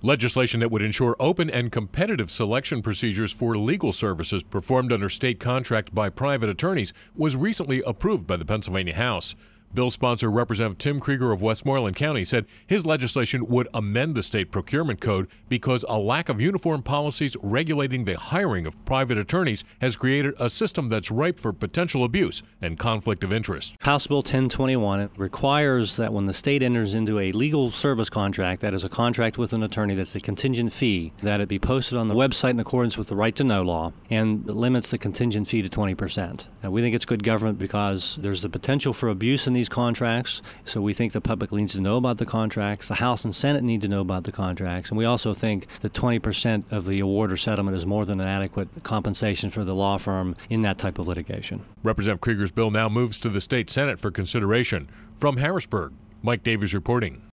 Legislation that would ensure open and competitive selection procedures for legal services performed under state contract by private attorneys was recently approved by the Pennsylvania House. Bill sponsor Representative Tim Krieger of Westmoreland County said his legislation would amend the state procurement code because a lack of uniform policies regulating the hiring of private attorneys has created a system that's ripe for potential abuse and conflict of interest. House Bill 1021 requires that when the state enters into a legal service contract, that is a contract with an attorney that's a contingent fee, that it be posted on the website in accordance with the right to know law, and it limits the contingent fee to 20%. Now, we think it's good government because there's the potential for abuse in these contracts, so we think the public needs to know about the contracts. The House and Senate need to know about the contracts, and we also think that 20% of the award or settlement is more than an adequate compensation for the law firm in that type of litigation. Representative Krieger's bill now moves to the state Senate for consideration. From Harrisburg, Mike Davies reporting.